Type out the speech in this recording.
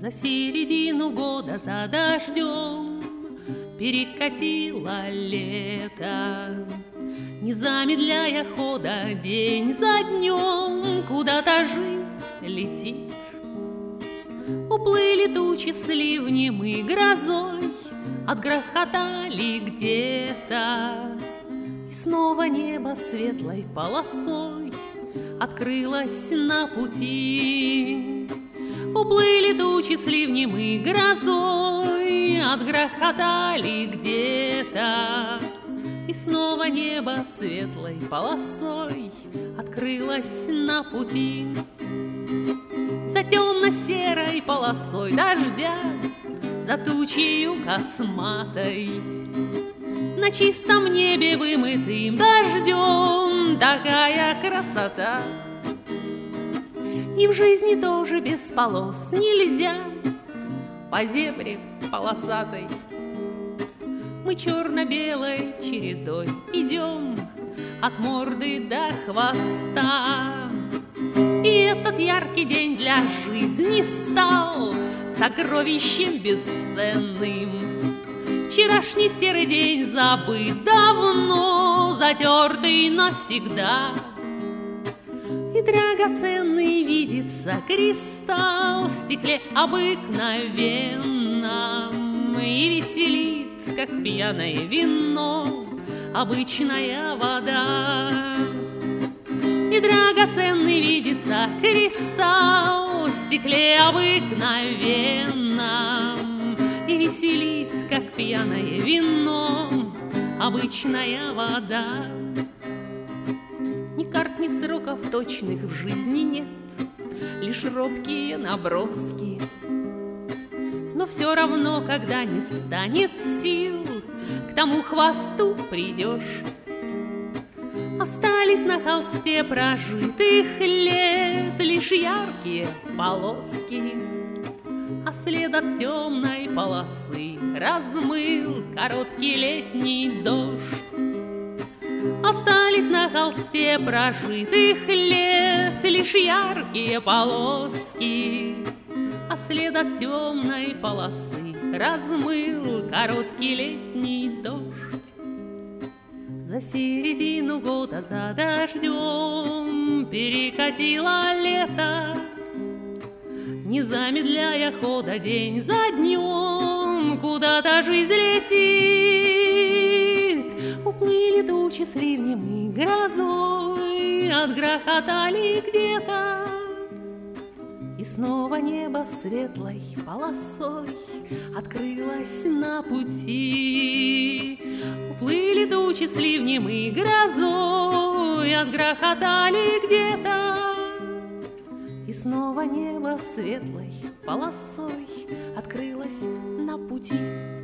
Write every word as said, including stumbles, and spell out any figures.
За середину года за дождем перекатило лето, не замедляя хода день за днем, куда-то жизнь летит. Уплыли тучи с ливнем и грозой, отгрохотали где-то, и снова небо светлой полосой открылось на пути. Уплыли тучи с ливнем и грозой, отгрохотали где-то, и снова небо светлой полосой открылось на пути. За темно-серой полосой дождя, за тучею косматой, на чистом небе вымытым дождем такая красота. И в жизни тоже без полос нельзя, по зебре полосатой мы черно-белой чередой идем от морды до хвоста. И этот яркий день для жизни стал сокровищем бесценным. Вчерашний серый день забыт давно, затертый навсегда. И драгоценный видится кристалл в стекле обыкновенном, и веселит, как пьяное вино, обычная вода. И драгоценный видится кристалл в стекле обыкновенном, и веселит, как пьяное вино, обычная вода. Ни карт, ни сроков точных в жизни нет, лишь робкие наброски. Но все равно, когда не станет сил, к тому хвосту придешь. Остались на холсте прожитых лет лишь яркие полоски, а след от темной полосы размыл короткий летний дождь. Остались на холсте прожитых лет лишь яркие полоски, а след от темной полосы размыл короткий летний дождь. За середину года за дождем перекатило лето, не замедляя хода день за днем, куда-то жизнь летит. Уплыли тучи с ливнем и грозой, отгрохотали где-то, и снова небо светлой полосой открылось на пути. Уплыли тучи с ливнем и грозой, отгрохотали где-то, и снова небо светлой полосой открылось на пути.